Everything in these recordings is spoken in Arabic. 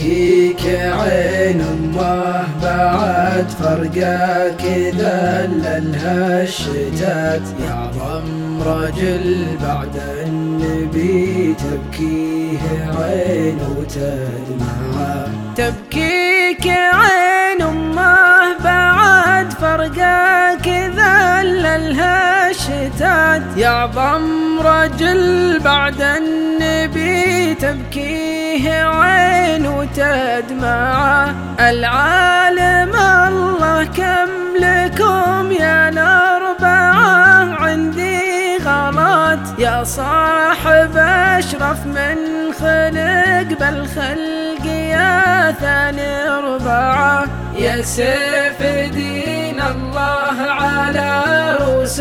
تبكيك عين أمه بعد فرقك ذللها الشتات. يعظم رجل بعد النبي تبكيه عين وتدمعه. تبكيك عين أمه بعد فرقك ذللها الشتات. يعظم رجل بعد النبي تبكيه عين وتدمعه. العالم الله كم لكم يا الأربعة عندي غلط. يا صاحب أشرف من خلق بالخلق يا ثاني أربعة. يا سيف دين الله على رؤوس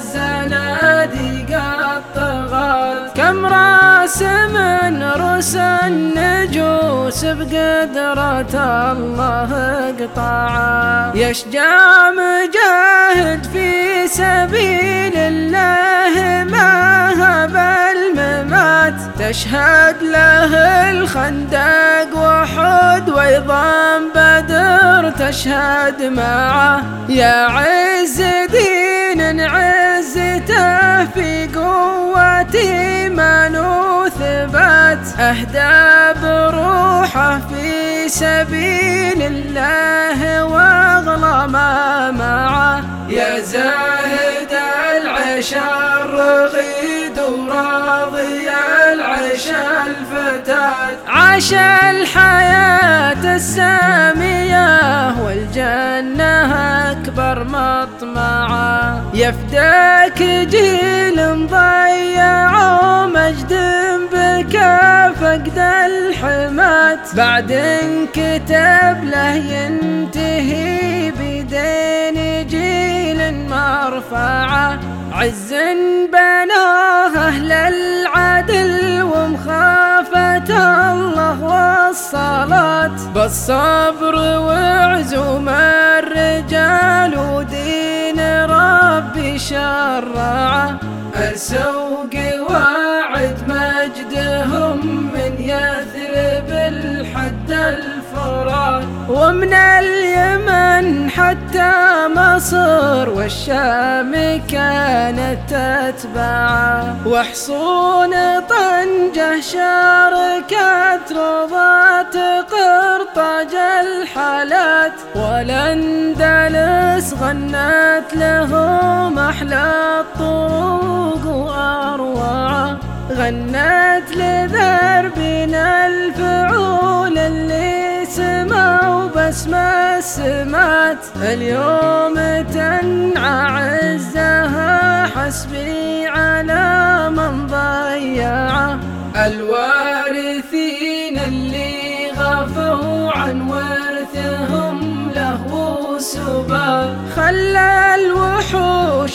الزنادقة الطغاة. كم راس من رؤوس النجوس بقدرة الله اقطعا. يا شجاع مجاهد في سبيل الله ما هب الممات. تشهد له الخندق وأحد وأيضا بدر تشهد معه. يا عز دين عزته في قوة إيمان وثبات. أهدى بروحه في سبيل الله واغلى ما معه. يا زاهد العيش الرغيد وراضي العيش الفتات. عاش الحياة السامية والجنة أكبر مطمعه. يفداك جيل ضيعوا مجد بكى فقد الحمات. بعد كتب له ينتهي بيدين جيل مرفعه. عز بناه أهل العدل ومخافة الله والصلاة. بالصبر وعزوم الرجال ودين ربي شرعه. أرسوا قواعد مجدهم من يثرب الحد الفرات. ومن اليمن حتى مصر والشام كانت تتبعه. وحصون طنجة شاركت روضات قرطاج الحالات. والأندلس غنت لهم أحلى الطرق وأروعه. غنت لدربنا الفعول اللي سمعوا باسم السمات. اليوم تنعى عزها حسبي على من ضيعه. الوارثين اللي غفوا عن ورثهم له سبا. خلى الوحوش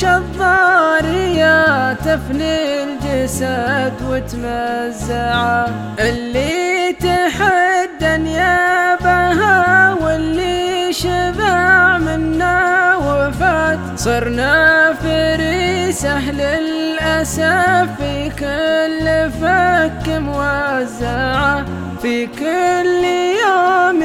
الضارية تفني الجسد وتمزعه. اللي تحدى نيابها واللي شبع منا وفات. صرنا فريسه للأسف في كل فك موزعه. في كل يوم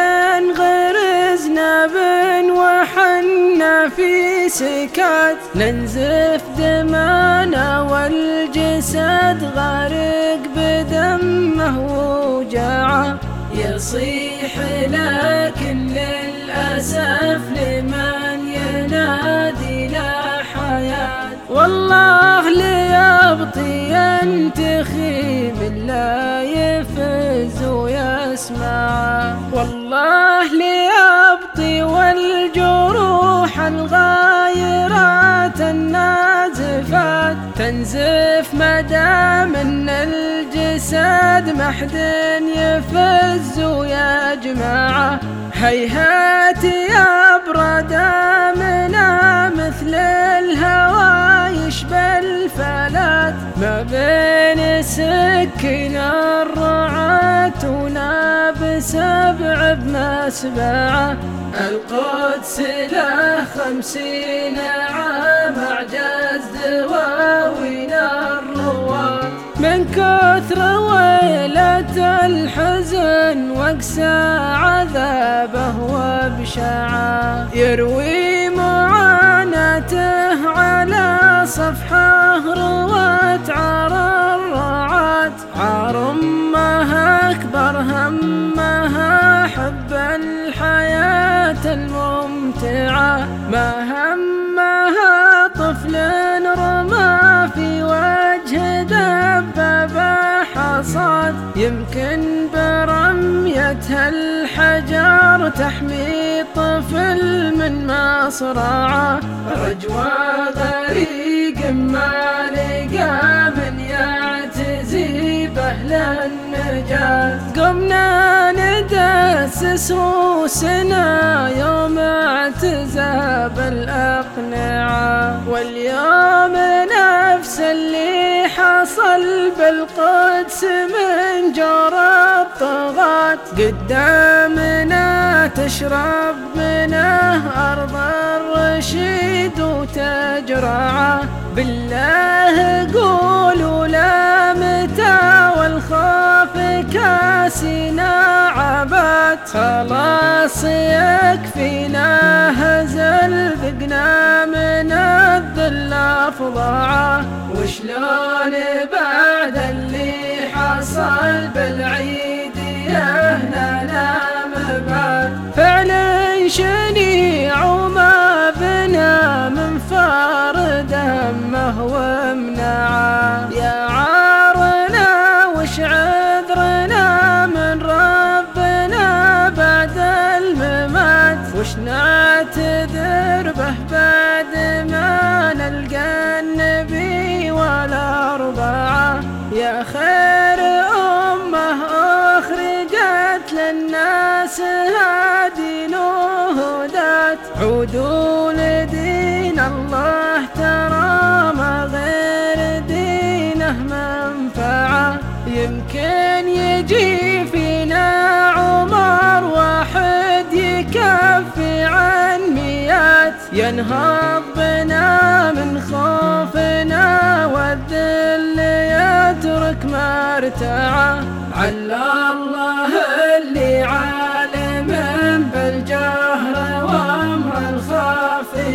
ينغرزنا بن وحنا في سكات. ننزف دمانا والجسد غارق بدمه وجعه. يصيح لكن للأسف لمن ينادي لا حياة. والله ليبطي ينتخي من لا يفز ويسمع. والله ليبطي والجروح الغايرات النازفات. تنزف مدام ان الجسد محد يفز ويجمعه. هيهات يبرد منا مثل الهوى يشبه الفلات. ما بين سكن الرعاة وناب سبع بمسبعه. القدس له 50 عام أعجاز دواوين الرواة. من كثر ويلة الحزن أقسى عذابه وبشعه، يروي معاناته على صفحه روت عار الرعاة، عار أمها أكبر همها حب الحياة الممتعة، ما همها طفل رمى في وجه دبابة حصاد، يمكن برميتها الحجر تحمي طفل من مصرعه، رجوى غريق ما لقى من يعتزي بأهل النجاة، قمنا ندسس روسنا يوم اعتزى بالأقنعة، واليوم نفس اللي حصل بالقدس من جور الطغاة، قدامنا تشرب منه أرض الرشيد وتجرعه، بالله قولوا لا متى والخوف كاسنا عبات، خلاص يكفينا هزل ذقنا من الذل أفضعه، وشلون بعد اللي حصل بالعيد يهنا مبعد، فعلا شنيع وما بنا من فار دمه ومنعه، يا عارنا وش عذرنا من ربنا بعد الممات، وش نعتذر به بعد ما نلقى النبي والأربعة، يا خير أمه أخرجت للناس هادين وهدات، عودوا لدين الله ترى ما غير دينه منفعة، يمكن يجي فينا عمر واحد يكفي عن مئات، ينهض بنا من خوفنا والذل يترك مرتعه، على الله اللي عالم بالجهر وامر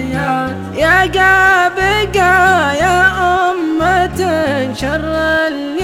الخفيات، يا بقى يا أمة شر